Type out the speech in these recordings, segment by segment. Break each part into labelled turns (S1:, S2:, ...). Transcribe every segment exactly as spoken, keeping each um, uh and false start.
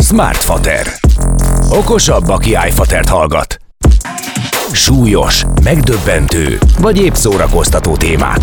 S1: Smartfater. Okosabb, aki iFatert hallgat. Súlyos, megdöbbentő, vagy épp szórakoztató témák.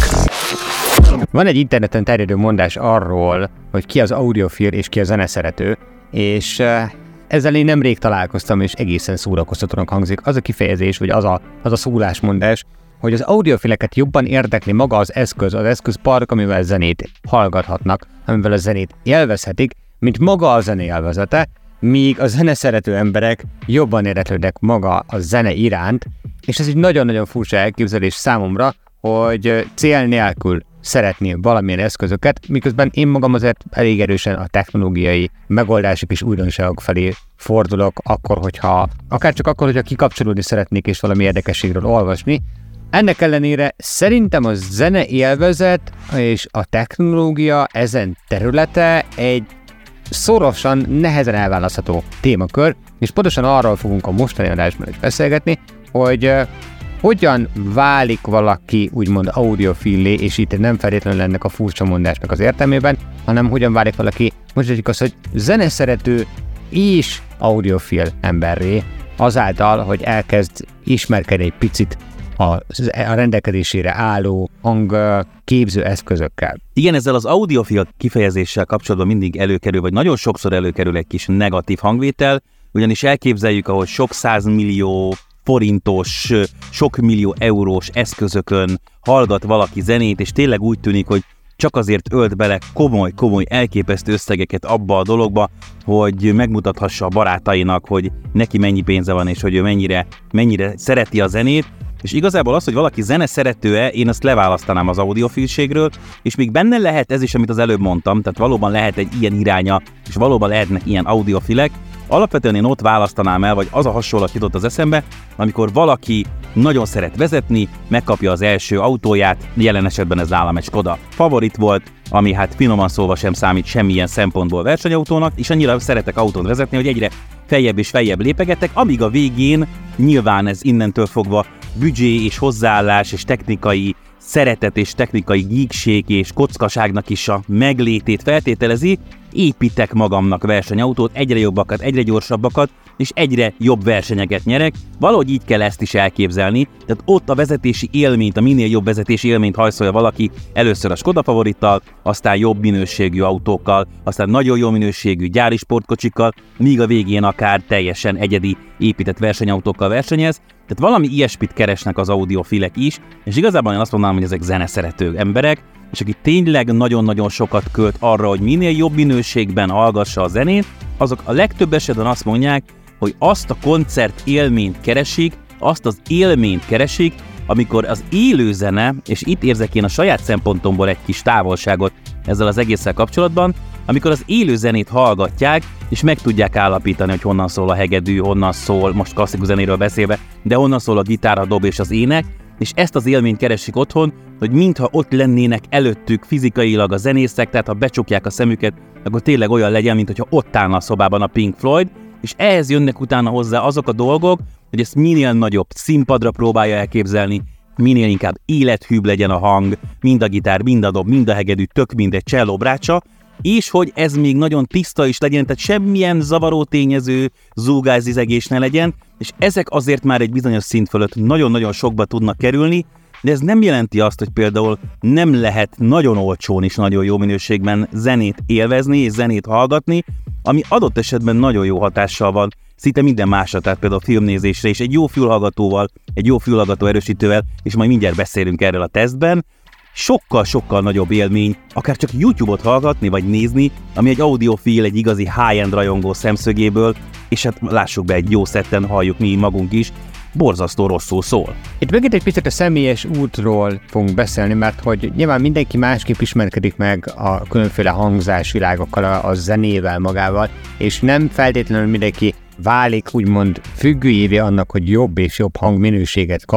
S2: Van egy interneten terjedő mondás arról, hogy ki az audiofil és ki a zeneszerető, és ezzel én nemrég találkoztam, és egészen szórakoztatónak hangzik az a kifejezés, vagy az a, az a szólásmondás, hogy az audiofileket jobban érdekli maga az eszköz, az eszközpark, amivel zenét hallgathatnak, amivel a zenét élvezhetik, mint maga a zene élvezete, míg a zeneszerető emberek jobban érdeklődnek maga a zene iránt, és ez egy nagyon-nagyon furcsa elképzelés számomra, hogy cél nélkül szeretni valamilyen eszközöket, miközben én magam azért elég erősen a technológiai megoldások és újdonságok felé fordulok, akkor, hogyha, akár csak akkor, hogyha kikapcsolódni szeretnék és valami érdekességről olvasni. Ennek ellenére szerintem a zene élvezet és a technológia ezen területe egy szorosan, nehezen elválasztható témakör, és pontosan arról fogunk a mostani adásban is beszélgetni, hogy uh, hogyan válik valaki úgymond audiofillé, és itt nem feltétlenül ennek a furcsa mondásnak az értelmében, hanem hogyan válik valaki, mondjuk az, hogy zeneszerető és audiofil emberré, azáltal, hogy elkezd ismerkedni egy picit a, a rendelkezésére álló hangképző eszközökkel.
S3: Igen, ezzel az audiofil kifejezéssel kapcsolatban mindig előkerül, vagy nagyon sokszor előkerül egy kis negatív hangvétel, ugyanis elképzeljük, ahogy sok százmillió forintos, sok millió eurós eszközökön hallgat valaki zenét, és tényleg úgy tűnik, hogy csak azért ölt bele komoly-komoly elképesztő összegeket abba a dologba, hogy megmutathassa a barátainak, hogy neki mennyi pénze van, és hogy ő mennyire, mennyire szereti a zenét. És igazából az, hogy valaki zene szerető-e, én azt leválasztanám az audiofilségről, és még benne lehet ez is, amit az előbb mondtam, tehát valóban lehet egy ilyen iránya, és valóban lehetnek ilyen audiofilek. Alapvetően én ott választanám el, vagy az a hasonlat jutott az eszembe, amikor valaki nagyon szeret vezetni, megkapja az első autóját, jelen esetben ez nálam egy Skoda Favorit volt, ami hát finoman szólva sem számít semmilyen szempontból versenyautónak, és annyira szeretek autón vezetni, hogy egyre feljebb és feljebb lépegetek, amíg a végén nyilván ez innentől fogva büdzsé és hozzáállás és technikai szeretet és technikai geekség és kockaságnak is a meglétét feltételezi, építek magamnak versenyautót, egyre jobbakat, egyre gyorsabbakat, és egyre jobb versenyeket nyerek. Valahogy így kell ezt is elképzelni, tehát ott a vezetési élményt, a minél jobb vezetési élményt hajszolja valaki először a Skoda Favorittal, aztán jobb minőségű autókkal, aztán nagyon jó minőségű gyári sportkocsikkal, míg a végén akár teljesen egyedi épített versenyautókkal versenyez. Tehát valami ilyesmit keresnek az audiofilek is, és igazából én azt mondanám, hogy ezek zeneszerető emberek, és aki tényleg nagyon-nagyon sokat költ arra, hogy minél jobb minőségben hallgassa a zenét, azok a legtöbb esetben azt mondják, hogy azt a koncert élményt keresik, azt az élményt keresik, amikor az élő zene, és itt érzek én a saját szempontomból egy kis távolságot ezzel az egésszel kapcsolatban, amikor az élő zenét hallgatják, és meg tudják állapítani, hogy honnan szól a hegedű, honnan szól, most klasszikus zenéről beszélve, de honnan szól a gitár, a dob és az ének, és ezt az élményt keresik otthon, hogy mintha ott lennének előttük fizikailag a zenészek, tehát ha becsukják a szemüket, akkor tényleg olyan legyen, mintha ott állna a szobában a Pink Floyd, és ehhez jönnek utána hozzá azok a dolgok, hogy ezt minél nagyobb színpadra próbálja elképzelni, minél inkább élethűbb legyen a hang, mind a gitár, mind a dob, mind a hegedű, tök mindegy csellóbrácsa, és hogy ez még nagyon tiszta is legyen, tehát semmilyen zavaró tényező, zúgászizegés ne legyen, és ezek azért már egy bizonyos szint fölött nagyon-nagyon sokba tudnak kerülni, de ez nem jelenti azt, hogy például nem lehet nagyon olcsón is nagyon jó minőségben zenét élvezni és zenét hallgatni, ami adott esetben nagyon jó hatással van szinte minden másra, tehát például a filmnézésre is egy jó fülhallgatóval, egy jó fülhallgató erősítővel, és majd mindjárt beszélünk erről a tesztben, sokkal-sokkal nagyobb élmény, akár csak YouTube-ot hallgatni vagy nézni, ami egy audiofil, egy igazi high-end rajongó szemszögéből, és hát lássuk be, egy jó szetten halljuk mi magunk is, borzasztó rosszul szól.
S2: Itt megint egy picit a személyes útról fogunk beszélni, mert hogy nyilván mindenki másképp ismerkedik meg a különféle hangzásvilágokkal, a, a zenével magával, és nem feltétlenül mindenki válik úgymond függőjévé annak, hogy jobb és jobb hangminőséget kapjon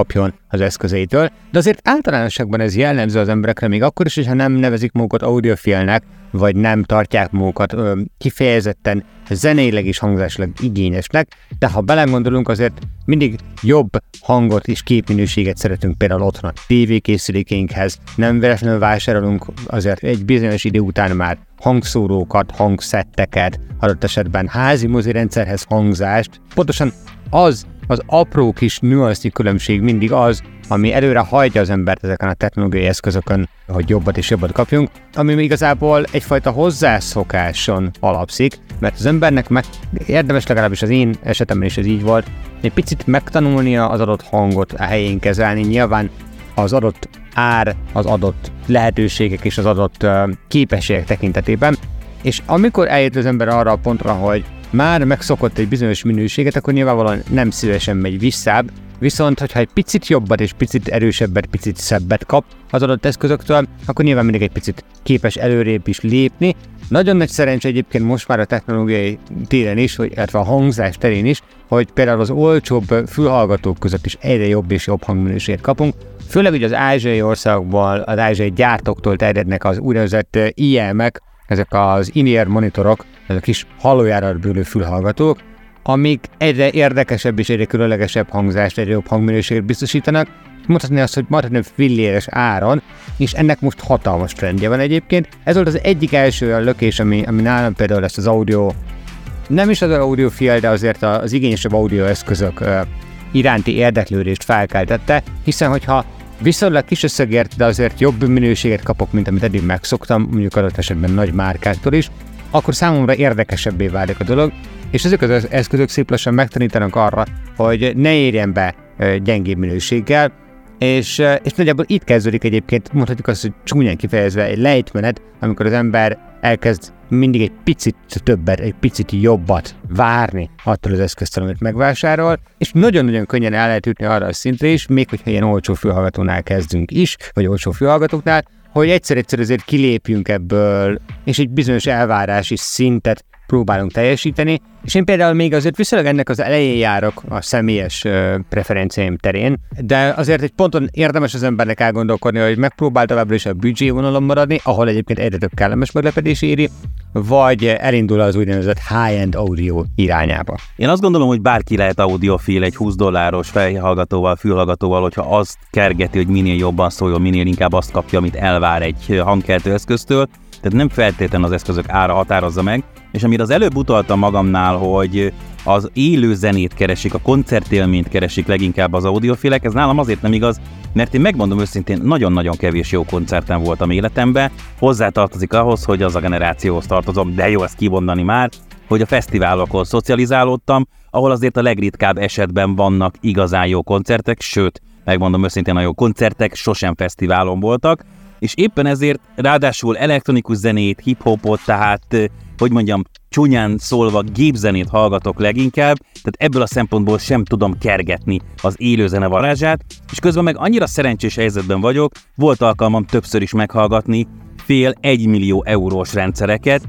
S2: az eszközeitől, de azért általánosságban ez jellemző az emberekre, még akkor is, hogyha nem nevezik magukat audiofilnek, vagy nem tartják magukat ö, kifejezetten zeneileg és hangzásilag igényesnek, de ha belegondolunk, azért mindig jobb hangot és képminőséget szeretünk például otthon a tévékészülékeinkhez, nem véletlenül vásárolunk azért egy bizonyos idő után már hangszórókat, hangszetteket, adott esetben házi mozirendszerhez hangzást. Pontosan az az apró kis nüansznyi különbség mindig az, ami előre hajtja az embert ezeken a technológiai eszközökön, hogy jobbat és jobbat kapjunk, ami igazából egyfajta hozzászokáson alapszik, mert az embernek meg érdemes, legalábbis az én esetemben is ez így volt, egy picit megtanulnia az adott hangot a helyén kezelni, nyilván az adott ár, az adott lehetőségek és az adott uh, képességek tekintetében, és amikor eljött az ember arra a pontra, hogy már megszokott egy bizonyos minőséget, akkor nyilvánvalóan nem szívesen megy visszább, viszont hogyha egy picit jobbat és picit erősebbet, picit szebbet kap az adott eszközöktől, akkor nyilván mindig egy picit képes előrébb is lépni. Nagyon nagy szerencsé egyébként most már a technológiai téren is, hogy, illetve a hangzás terén is, hogy például az olcsóbb fülhallgatók között is egyre jobb és jobb hangminőséget kapunk. Főleg ugye az ázsiai országokban, az ázsiai gyártóktól terjednek az úgynevezett I M-ek, ezek az in-ear monitorok, ezek kis hallójára bőlő fülhallgatók, amik egyre érdekesebb és egyre különlegesebb hangzást, egyre jobb hangminőséget biztosítanak. Mondhatni azt, hogy majdnem filléres áron, és ennek most hatalmas trendje van egyébként. Ez volt az egyik első olyan lökés, ami, ami nálam például ezt az audio, nem is az audiofil, de azért az igényesebb audio eszközök uh, iránti érdeklődést felkeltette, hiszen hogyha viszonylag kis összegért, de azért jobb minőséget kapok, mint amit eddig megszoktam, mondjuk adott esetben nagy márkáktól is, akkor számomra érdekesebbé válik a dolog, és ezek az eszközök szép lassan megtanítanak arra, hogy ne érjen be gyengébb minőséggel, és, és nagyjából itt kezdődik egyébként, mondhatjuk azt, hogy csúnyán kifejezve egy lejtmenet, amikor az ember elkezd mindig egy picit többet, egy picit jobbat várni attól az eszköztől, amit megvásárol, és nagyon-nagyon könnyen el lehet jutni arra a szintre is, még hogyha ilyen olcsó fülhallgatónál kezdünk is, vagy olcsó fülhallgatóknál, hogy egyszer-egyszer azért kilépjünk ebből, és egy bizonyos elvárási szintet próbálunk teljesíteni, és én például még azért viszonylag ennek az elején járok a személyes uh, preferenciáim terén, de azért egy ponton érdemes az embernek elgondolkodni, hogy megpróbál továbbra is a büdzsé vonalon maradni, ahol egyébként egyre több kellemes meglepetés éri, vagy elindul az úgynevezett high-end audio irányába.
S3: Én azt gondolom, hogy bárki lehet audiofil egy húsz dolláros fejhallgatóval, fülhallgatóval, hogyha azt kergeti, hogy minél jobban szóljon, minél inkább azt kapja, amit elvár egy hangkeltő eszköztől, tehát nem feltétlenül az eszközök ára határozza meg, és amire az előbb utaltam magamnál, hogy az élő zenét keresik, a koncertélményt keresik leginkább az audiofilek, ez nálam azért nem igaz, mert én megmondom őszintén, nagyon-nagyon kevés jó koncerten voltam életemben, hozzátartozik ahhoz, hogy az a generációhoz tartozom, de jó ezt kimondani már, hogy a fesztiválokon szocializálódtam, ahol azért a legritkább esetben vannak igazán jó koncertek, sőt, megmondom őszintén, a jó koncertek sosem fesztiválon voltak, és éppen ezért ráadásul elektronikus zenét, hip-hopot, tehát, hogy mondjam, csúnyán szólva gépzenét hallgatok leginkább, tehát ebből a szempontból sem tudom kergetni az élőzene varázsát, és közben meg annyira szerencsés helyzetben vagyok, volt alkalmam többször is meghallgatni fél egymillió eurós rendszereket,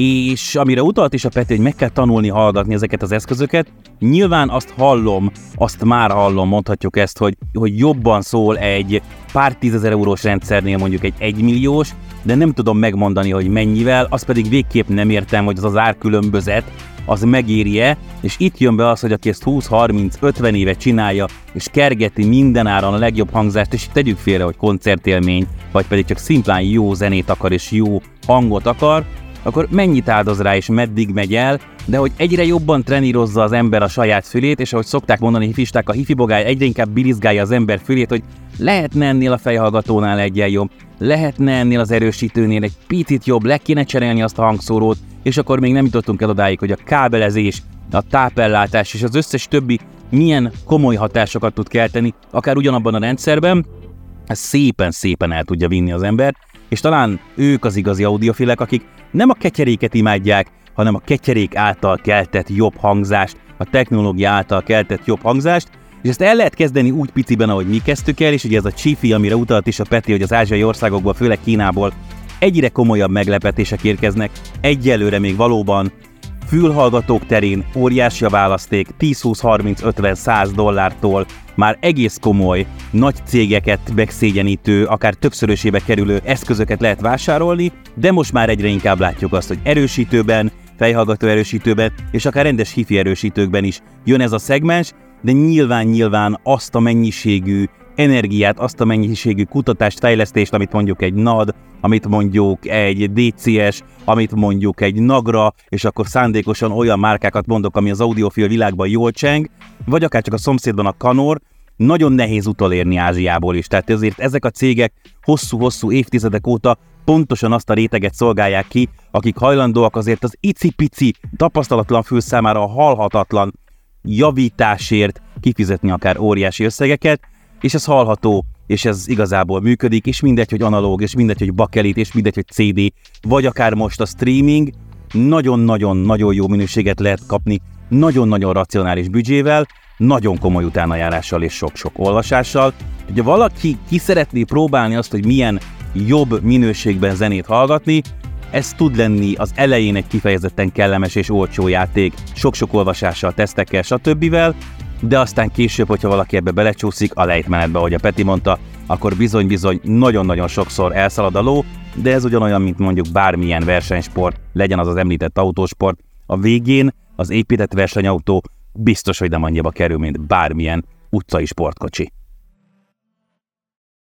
S3: és amire utalt is a Peti, hogy meg kell tanulni hallgatni ezeket az eszközöket, nyilván azt hallom, azt már hallom, mondhatjuk ezt, hogy, hogy jobban szól egy pár tízezer eurós rendszernél mondjuk egy egymilliós, de nem tudom megmondani, hogy mennyivel, azt pedig végképp nem értem, hogy az az árkülönbözet, az megéri-e, és itt jön be az, hogy aki ezt húsz, harminc, ötven éve csinálja, és kergeti mindenáron a legjobb hangzást, és tegyük félre, hogy koncertélmény, vagy pedig csak szimplán jó zenét akar, és jó hangot akar, akkor mennyit áldoz rá, és meddig megy el, de hogy egyre jobban trenírozza az ember a saját fülét, és ahogy szokták mondani hifisták, a hifibogály egyre inkább birizgálja az ember fülét, hogy lehetne ennél a fejhallgatónál egyen jobb, lehetne ennél az erősítőnél egy picit jobb, le kéne cserélni azt a hangszórót, és akkor még nem jutottunk el odáig, hogy a kábelezés, a tápellátás és az összes többi milyen komoly hatásokat tud kelteni, akár ugyanabban a rendszerben, ez szépen-szépen el tudja vinni az ember, és talán ők az igazi audiofilek, akik nem a ketyeréket imádják, hanem a ketyerék által keltett jobb hangzást, a technológia által keltett jobb hangzást, és ezt el lehet kezdeni úgy piciben, ahogy mi kezdtük el, és ugye ez a Chi-Fi, amire utalt is a Peti, hogy az ázsiai országokból, főleg Kínából egyre komolyabb meglepetések érkeznek, egyelőre még valóban fülhallgatók terén óriási a választék, tíz, húsz, harminc, ötven, száz dollártól már egész komoly, nagy cégeket megszégyenítő, akár többszörösébe kerülő eszközöket lehet vásárolni, de most már egyre inkább látjuk azt, hogy erősítőben, fejhallgató erősítőben, és akár rendes hifi erősítőkben is jön ez a szegmens, de nyilván-nyilván azt a mennyiségű energiát, azt a mennyiségű kutatást, fejlesztést, amit mondjuk egy NAD, amit mondjuk egy dé cé es, amit mondjuk egy Nagra, és akkor szándékosan olyan márkákat mondok, ami az audiofil világban jól cseng, vagy akár csak a szomszédban a Kanor, nagyon nehéz utolérni Ázsiából is. Tehát ezért ezek a cégek hosszú-hosszú évtizedek óta pontosan azt a réteget szolgálják ki, akik hajlandóak azért az icipici, tapasztalatlan fül számára halhatatlan javításért kifizetni akár óriási összegeket, és ez hallható, és ez igazából működik, és mindegy, hogy analóg, és mindegy, hogy bakelit, és mindegy, hogy cé dé, vagy akár most a streaming, nagyon-nagyon-nagyon jó minőséget lehet kapni, nagyon-nagyon racionális büdzsével, nagyon komoly utánajárással és sok-sok olvasással. Ha valaki ki szeretné próbálni azt, hogy milyen jobb minőségben zenét hallgatni, ez tud lenni az elején egy kifejezetten kellemes és olcsó játék, sok-sok olvasással, tesztekkel, stb. De aztán később, hogyha valaki ebbe belecsúszik, a lejtmenetbe, ahogy a Peti mondta, akkor bizony-bizony nagyon-nagyon sokszor elszalad a ló, de ez ugyanolyan, mint mondjuk bármilyen versenysport, legyen az az említett autósport. A végén az épített versenyautó biztos, hogy nem annyiba kerül, mint bármilyen utcai sportkocsi.